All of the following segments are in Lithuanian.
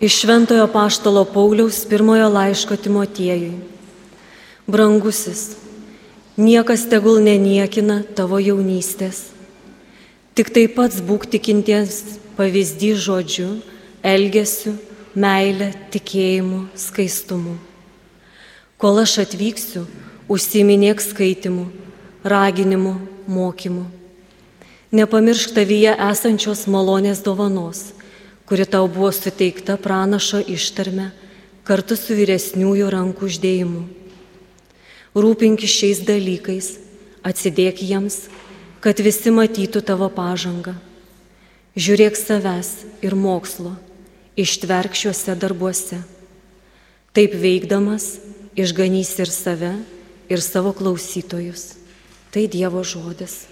Iš Šventojo Apaštalo Pauliaus pirmojo laiško Timotiejui. Brangusis, niekas tegul neniekina tavo jaunystės. Tik taip pats būk tikinties pavyzdys žodžiu, elgesiu, meile, tikėjimu, skaistumu. Kol aš atvyksiu, užsiiminėk skaitimu, raginimu, mokymu. Nepamiršk tavyje esančios malonės dovanos, kuri tau buvo suteikta pranašo ištarme kartu su vyresniųjų rankų uždėjimu. Rūpinkis šiais dalykais, atsidėk jiems, kad visi matytų tavo pažangą. Žiūrėk savęs ir mokslo, ištverk šiuose darbuose. Taip veikdamas, išganysi ir save, ir savo klausytojus. Tai Dievo žodis.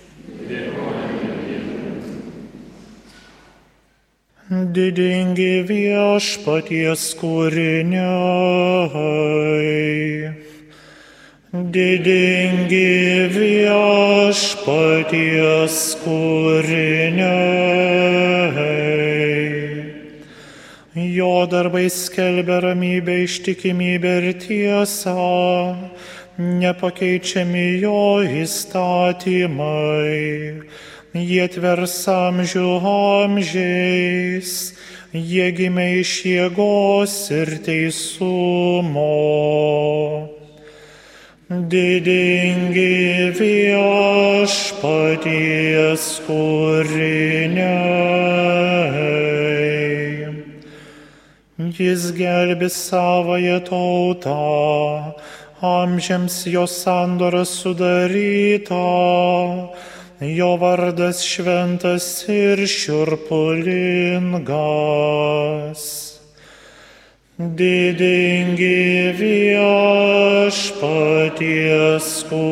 Didingi viešpaties kūriniai, didingi viešpaties kūriniai. Jo darbai skelbia ramybę, ištikimybę ir tiesą, nepakeičiami jo įstatymai. Jie tvers amžių amžiais, jie gimė iš jėgos ir teisumo. Didingi viešpaties kūriniai. Jis gelbė savąją tautą, amžiams jo sandora sudaryta. Jo vardas šventas ir šiurpulingas. Didingi viešpaties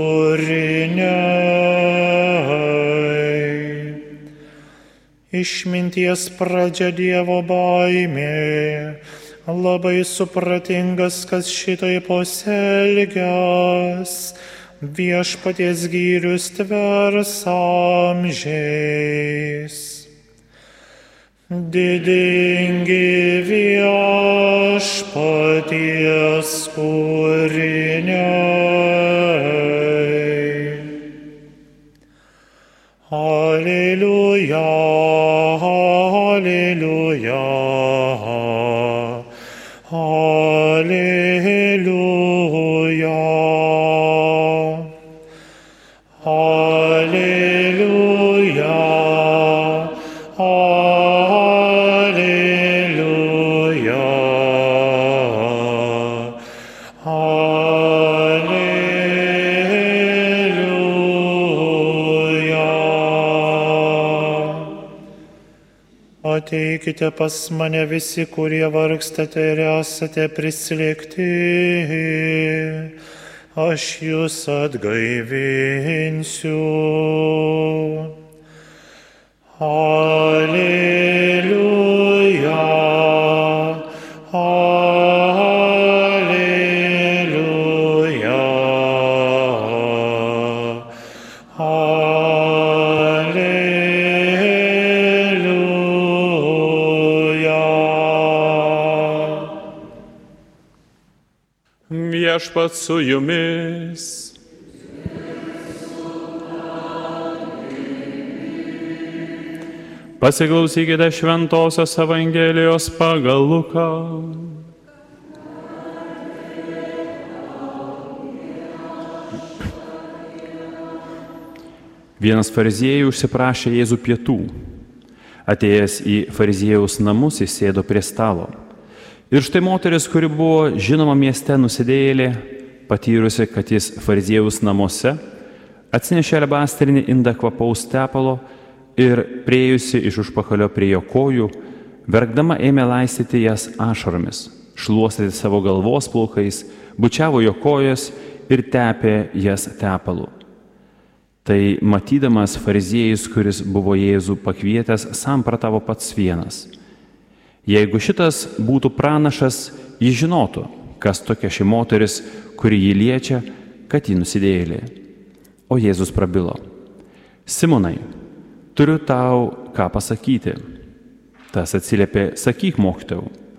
kūriniai. Išminties pradžia Dievo baimė, labai supratingas, kas šitai pasielgęs. Viešpaties gyrius tvers amžiais. Didingi viešpaties kūriniai. Alleluja, alleluja, alleluja. Ateikite pas mane visi, kurie vargstate ir esate prislėgti, aš jūs atgaivinsiu. Alleluja, alleluja, Viešpats su jumis. Pasiklausykite Šventosios Evangelijos pagal Luką. Vienas fariziejų užsiprašė Jėzų pietų. Atėjęs į fariziejaus namus, jis sėdo prie stalo. Ir štai moteris, kuri buvo žinoma mieste nusidėjėlė, patyrusi, kad jis fariziejaus namuose, atsinešė alebastrinį indą kvapaus tepalo ir priėjusi iš užpakalio prie jo kojų, verkdama ėmė laistyti jas ašaromis, šluostyti savo galvos plaukais, bučiavo jo kojas ir tepė jas tepalu. Tai matydamas fariziejus, kuris buvo Jėzų pakvietęs, samprotavo pats vienas. Jeigu šitas būtų pranašas, jis žinotų, kas tokia ši moteris, kuri jį liečia, kad ji nusidėjėlė. O Jėzus prabilo. Simonai, turiu tau ką pasakyti. Tas atsiliepė, sakyk, mokytojau.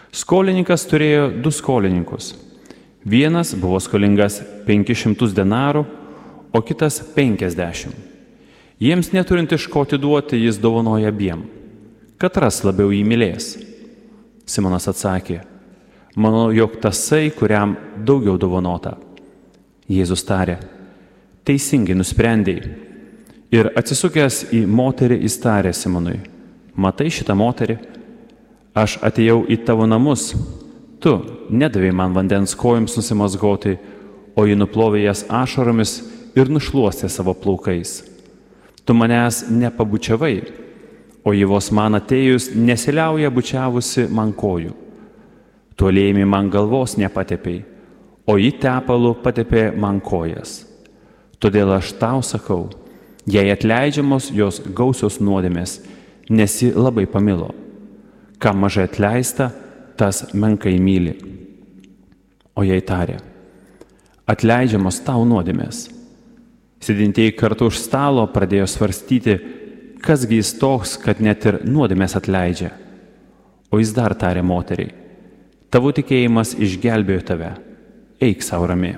Skolininkas turėjo 2 skolininkus. Vienas buvo skolingas 500 denarų, o kitas 50. Jiems neturint iš ko atiduoti, jis dovanoja abiem. Katras labiau jį mylės? Simonas atsakė: manau, jog tasai, kuriam daugiau dovanota. Jėzus tarė: teisingai nusprendėjai. Ir atsisukęs į moterį, jis tarė Simonui: matai šitą moterį? Aš atėjau į tavo namus. Tu nedavei man vandens kojoms nusimazgoti, o ji nuplovė jas ašaromis ir nušluostė savo plaukais. Tu manęs nepabučiavai, o ji vos man atėjus nesiliauja bučiavusi man kojų. Tu aliejumi man galvos nepatepei, o ji tepalu patepė man kojas. Todėl aš tau sakau, jei atleidžiamos jos gausios nuodėmės, nes ji labai pamilo. Kam mažai atleista, tas menkai myli. O jai tarė: atleidžiamos tau nuodėmės. Sėdintieji kartu už stalo pradėjo svarstyti, kasgi jis toks, kad net ir nuodėmės atleidžia. O jis dar tarė moteriai: tavo tikėjimas išgelbėjo tave, eik sau ramiai.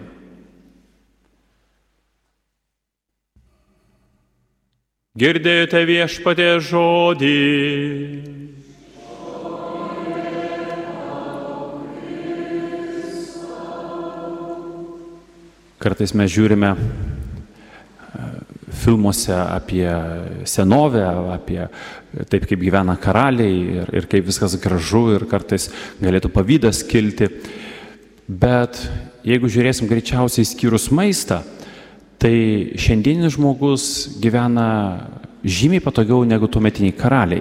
Girdėjote Viešpaties žodį. Kartais mes žiūrime filmuose apie senovę, apie taip, kaip gyvena karaliai ir kaip viskas gražu ir kartais galėtų pavydas kilti. Bet jeigu žiūrėsim greičiausiai skyrus maistą, tai šiandienis žmogus gyvena žymiai patogiau negu tuometiniai karaliai.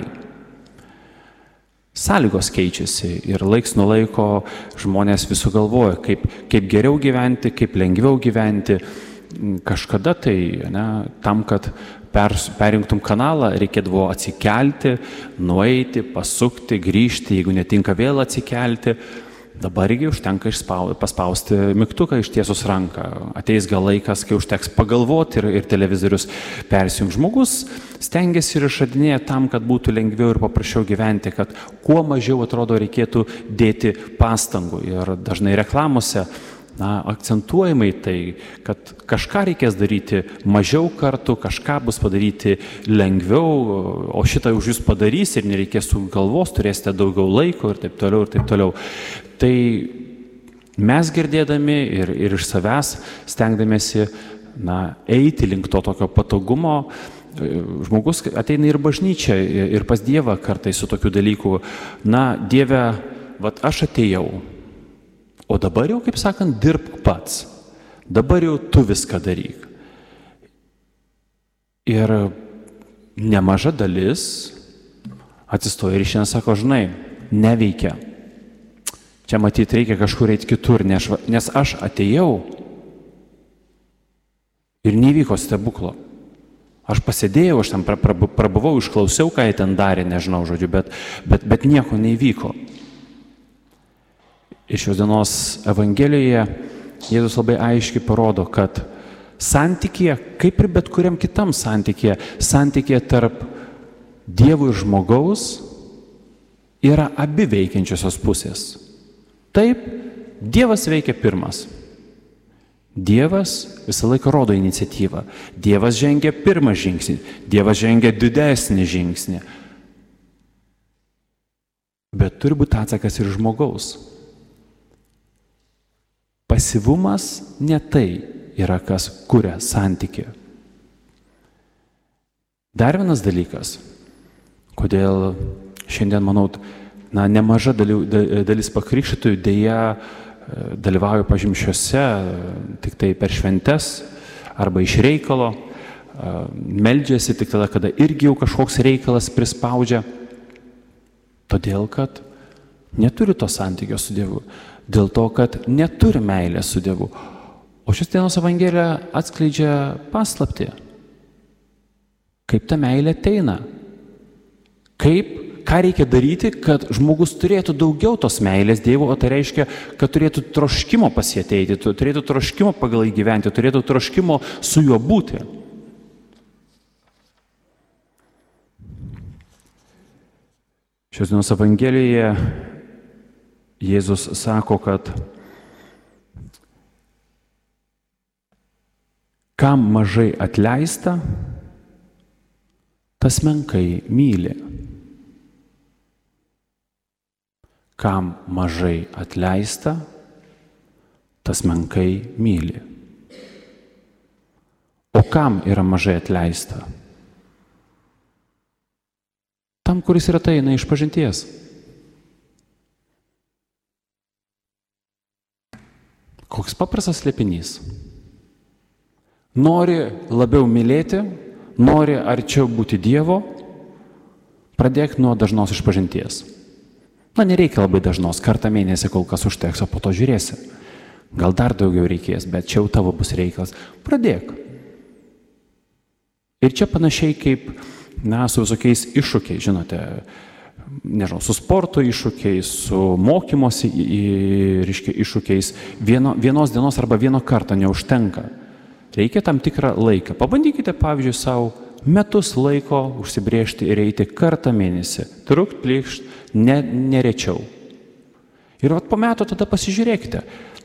Sąlygos keičiasi ir laiks nuo laiko žmonės visų galvoja, kaip geriau gyventi, kaip lengviau gyventi. Kažkada tai, tam, kad perjungtum kanalą, reikėdavo atsikelti, nueiti, pasukti, grįžti, jeigu netinka vėl atsikelti. Dabargi užtenka paspausti mygtuką ištiesus ranką. Ateis gal laikas, kai užteks pagalvoti ir televizorius persijungs. Žmogus stengiasi ir išradinėja tam, kad būtų lengviau ir paprasčiau gyventi, kad kuo mažiau, atrodo, reikėtų dėti pastangų. Ir dažnai reklamose akcentuojamai tai, kad kažką reikės daryti mažiau kartų, kažką bus padaryti lengviau, o šitą už jūs padarys ir nereikės su galvos, turėsite daugiau laiko ir taip toliau, ir taip toliau. Tai mes girdėdami ir iš savęs stengdamėsi eiti link to tokio patogumo, žmogus ateina ir bažnyčia, ir pas Dievą kartais su tokiu dalyku: Dieve, aš atėjau, o dabar jau, kaip sakant, dirbk pats, dabar jau tu viską daryk. Ir nemaža dalis atsistoja ir šiandien sako: žinai, neveikia. Čia matyti reikia kažkur eiti kitur, nes aš atėjau ir nevyko stebuklo. Aš pasėdėjau, aš ten prabuvau, išklausiau, ką jie ten darė, nežinau, žodžiu, bet nieko neįvyko. Ir šios dienos Evangelijoje Jėzus labai aiškiai parodo, kad santykėje, kaip ir bet kuriam kitam santykėje tarp Dievo ir žmogaus yra abi veikiančiosios pusės. Taip, Dievas veikia pirmas. Dievas visą laiką rodo iniciatyvą. Dievas žengia pirmą žingsnį, Dievas žengia didesnį žingsnį. Bet turi būti atsakas ir žmogaus. Pasyvumas ne tai yra, kas kuria santykį. Dar vienas dalykas, kodėl šiandien, manau, nemaža dalis pakrikštytųjų dėja dalyvauja pažymčiuose tik tai per šventes arba iš reikalo, meldžiasi tik tada, kada irgi jau kažkoks reikalas prispaudžia, todėl kad neturi to santykio su Dievu, dėl to, kad neturi meilės su Dievu. O šios dienos Evangelija atskleidžia paslaptį. Kaip ta meilė ateina? Ką reikia daryti, kad žmogus turėtų daugiau tos meilės Dievo, o tai reiškia, kad turėtų troškimo pas jį ateiti, turėtų troškimo pagal jį gyventi, turėtų troškimo su juo būti. Šios dienos Evangelijoje Jėzus sako, kad kam mažai atleista, tas menkai myli. Kam mažai atleista, tas menkai myli. O kam yra mažai atleista? Tam, kuris yra tai eina iš pažinties. Koks paprastas slėpinys. Nori labiau mylėti, nori arčiau būti Dievo, pradėk nuo dažnos išpažinties. Nereikia labai dažnos, kartą mėnesį kol kas užteks, o po to žiūrėsi. Gal dar daugiau reikės, bet čia jau tavo bus reikalas. Pradėk. Ir čia panašiai kaip, su visokiais iššūkiais, žinote, nežinau, su sporto iššūkiais, su mokymosi iššūkiais, vienos dienos arba vieno karto neužtenka. Reikia tam tikrą laiką. Pabandykite, pavyzdžiui, savo metus laiko užsibrėžti ir eiti kartą mėnesį. Trukt, plikšt, nerečiau. Ir po metų tada pasižiūrėkite,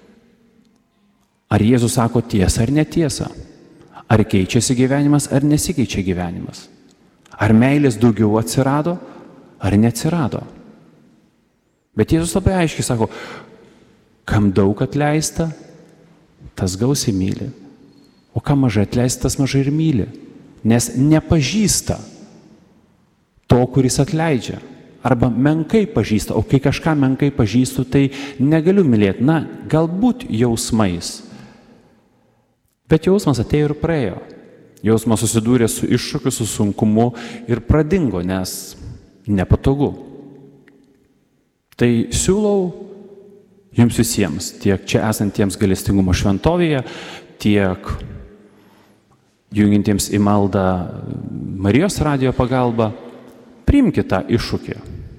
ar Jėzus sako tiesą ar netiesą. Ar keičiasi gyvenimas, ar nesikeičia gyvenimas. Ar meilės daugiau atsirado, ar neatsirado. Bet Jėzus labai aiškiai sako, kam daug atleista, tas gausiai myli. O kam mažai atleista, tas mažai ir myli. Nes nepažįsta to, kuris atleidžia. Arba menkai pažįsta. O kai kažką menkai pažįstu, tai negaliu mylėti. Galbūt jausmais. Bet jausmas atėjo ir praėjo. Jausmas susidūrė su iššūkiu, su sunkumu ir pradingo, nes nepatogu. Tai siūlau jums visiems, tiek čia esantiems gailestingumo šventovėje, tiek jungiantiems į maldą Marijos radijo pagalbą, priimkite tą iššūkį.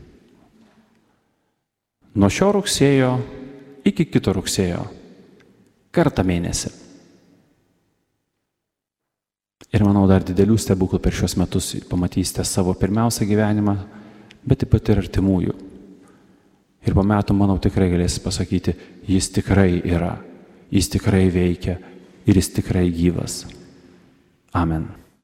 Nuo šio rugsėjo iki kito rugsėjo, kartą mėnesį. Ir manau, dar didelių stebuklų per šios metus pamatysite savo pirmiausią gyvenimą, bet taip pat ir artimųjų. Ir po metų, manau, tikrai galėsite pasakyti, jis tikrai yra, jis tikrai veikia ir jis tikrai gyvas. Amen.